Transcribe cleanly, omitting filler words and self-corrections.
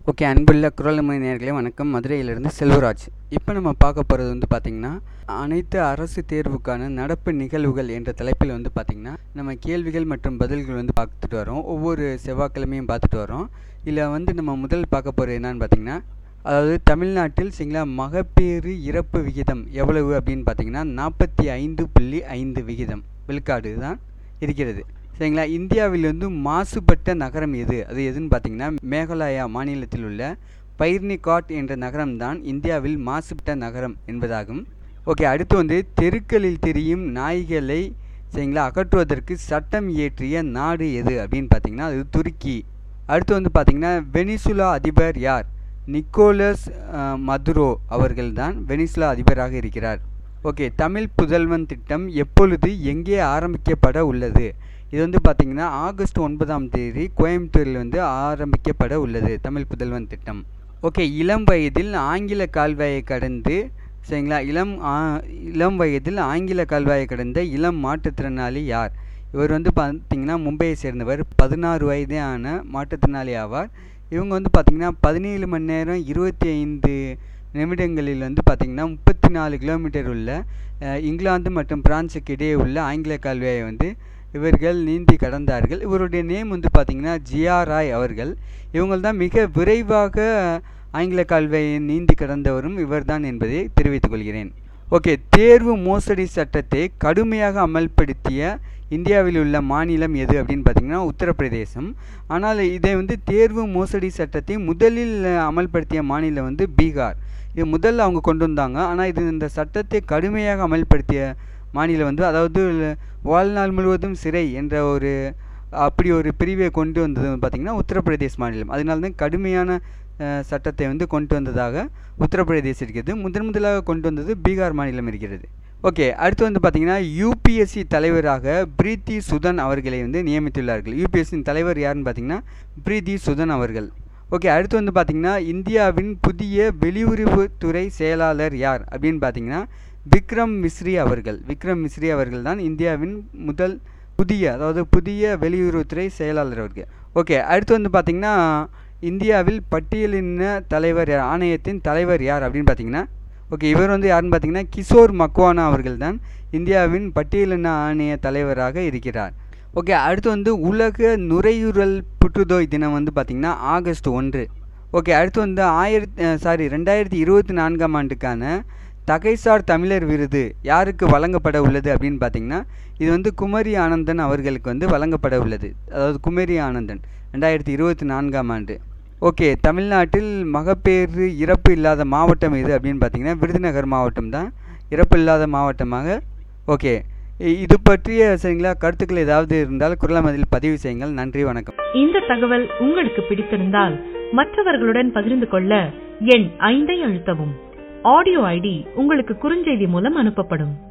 Okay, அன்புள்ள குரல்மணி நேயர்களே வணக்கம். மதுரையிலிருந்து செல்வராஜ். இப்போ நம்ம பார்க்க போகிறது பார்த்திங்கன்னா, அனைத்து அரசு தேர்வுக்கான நடப்பு நிகழ்வுகள் என்ற தலைப்பில் பார்த்திங்கன்னா, நம்ம கேள்விகள் மற்றும் பதில்கள் பார்த்துட்டு வரோம். ஒவ்வொரு செவ்வாய்க்கிழமையும் பார்த்துட்டு வரோம். இதில் நம்ம முதல் பார்க்க போகிறது என்னன்னு பார்த்திங்கன்னா, அதாவது தமிழ்நாட்டில் சரிங்களா மகப்பேறு இறப்பு விகிதம் எவ்வளவு அப்படின்னு பார்த்திங்கன்னா 45.5 விழுக்காடு தான் இருக்கிறது. சரிங்களா. இந்தியாவில் மாசுபட்ட நகரம் எது? அது எதுன்னு பார்த்தீங்கன்னா, மேகாலயா மாநிலத்தில் உள்ள பைர்னிகாட் என்ற நகரம் தான் இந்தியாவில் மாசுபட்ட நகரம் என்பதாகும். ஓகே, அடுத்து தெருக்களில் தெரியும் நாய்களை சரிங்களா அகற்றுவதற்கு சட்டம் இயற்றிய நாடு எது அப்படின்னு பார்த்தீங்கன்னா, அது துருக்கி. அடுத்து பார்த்தீங்கன்னா, வெனிசுலா அதிபர் யார்? நிக்கோலஸ் மதுரோ அவர்கள் தான் வெனிசுலா அதிபராக இருக்கிறார். ஓகே, தமிழ் புதல்வன் திட்டம் எப்பொழுது எங்கே ஆரம்பிக்கப்பட உள்ளது? இது பார்த்தீங்கன்னா ஆகஸ்ட் 9ஆம் தேதி கோயம்புத்தூரில் ஆரம்பிக்கப்பட உள்ளது தமிழ் புதல்வன் திட்டம். ஓகே, இளம் வயதில் ஆங்கில கால்வாயை கடந்து சரிங்களா இளம் வயதில் ஆங்கில கால்வாயை கடந்த இளம் மாற்றுத்திறனாளி யார்? இவர் பார்த்தீங்கன்னா மும்பையை சேர்ந்தவர். 16 வயதான மாற்றுத்திறனாளி ஆவார். இவங்க பார்த்தீங்கன்னா 17 மணி நேரம் 25 நிமிடங்களில் பார்த்தீங்கன்னா 34 கிலோமீட்டர் உள்ள இங்கிலாந்து மற்றும் பிரான்சுக்கு இடையே உள்ள ஆங்கில கால்வாயை இவர்கள் நீந்தி கடந்தார்கள். இவருடைய நேம் பார்த்தீங்கன்னா ஜியா ராய் அவர்கள். இவங்கள் தான் மிக விரைவாக ஆங்கில கால்வாயை நீந்தி கடந்தவரும் இவர்தான் என்பதை தெரிவித்துக் கொள்கிறேன். ஓகே, தேர்வு மோசடி சட்டத்தை கடுமையாக அமல்படுத்திய இந்தியாவில் உள்ள மாநிலம் எது அப்படின்னு பார்த்தீங்கன்னா உத்தரப்பிரதேசம். ஆனால் இதை தேர்வு மோசடி சட்டத்தை முதலில் அமல்படுத்திய மாநிலம் பீகார். இது முதல்ல அவங்க கொண்டு வந்தாங்க. ஆனால் இந்த சட்டத்தை கடுமையாக அமல்படுத்திய மாநிலம் அதாவது வாழ்நாள் முழுவதும் சிறை என்ற அப்படி ஒரு பிரிவை கொண்டு வந்தது பார்த்திங்கன்னா உத்தரப்பிரதேஷ் மாநிலம். அதனால தான் கடுமையான சட்டத்தை கொண்டு வந்ததாக உத்தரப்பிரதேஷ் இருக்கிறது. முதலாக கொண்டு வந்தது பீகார் மாநிலம் இருக்கிறது. ஓகே, அடுத்து பார்த்திங்கன்னா யூபிஎஸ்சி தலைவராக பிரீத்தி சுதன் அவர்களை நியமித்துள்ளார்கள். யூபிஎஸ்சியின் தலைவர் யாருன்னு பார்த்திங்கன்னா பிரீத்தி சுதன் அவர்கள். ஓகே, அடுத்து பார்த்திங்கன்னா இந்தியாவின் புதிய வெளியுறவுத்துறை செயலாளர் யார் அப்படின்னு பார்த்தீங்கன்னா விக்ரம் மிஸ்ரி அவர்கள். விக்ரம் மிஸ்ரி அவர்கள் தான் இந்தியாவின் புதிய வெளியுறவுத்துறை செயலாளர் அவர்கள். ஓகே, அடுத்து பார்த்திங்கன்னா இந்தியாவில் பட்டியலின தலைவர் ஆணையத்தின் தலைவர் யார் அப்படின்னு பார்த்தீங்கன்னா ஓகே இவர் யாருன்னு பார்த்தீங்கன்னா கிஷோர் மக்வானா அவர்கள் தான் இந்தியாவின் பட்டியலின ஆணைய தலைவராக இருக்கிறார். ஓகே, அடுத்து உலக நுரையீரல் புற்றுநோய் தினம் பார்த்திங்கன்னா ஆகஸ்ட் 1. ஓகே, அடுத்து 2024ஆம் ஆண்டுக்கான தகைசார் தமிழர் விருது யாருக்கு வழங்கப்பட உள்ளது அப்படின்னு பார்த்தீங்கன்னா இது குமரி ஆனந்தன் அவர்களுக்கு வழங்கப்பட உள்ளது. அதாவது குமரி ஆனந்தன் 2024ஆம் ஆண்டு. ஓகே, தமிழ்நாட்டில் மகப்பேறு இறப்பு இல்லாத மாவட்டம் எது அப்படின்னு பார்த்தீங்கன்னா விருதுநகர் மாவட்டம் தான் இறப்பு இல்லாத மாவட்டமாக. ஓகே, இது பற்றிய சரிங்களா கருத்துக்கள் ஏதாவது இருந்தால் குரலமதில் பதிவு செய்யுங்கள். நன்றி, வணக்கம். இந்த தகவல் உங்களுக்கு பிடித்திருந்தால் மற்றவர்களுடன் பகிர்ந்து கொள்ள எண் 5 அழுத்தவும். ஆடியோ ஐடி உங்களுக்கு குறுஞ்செய்தி மூலம் அனுப்பப்படும்.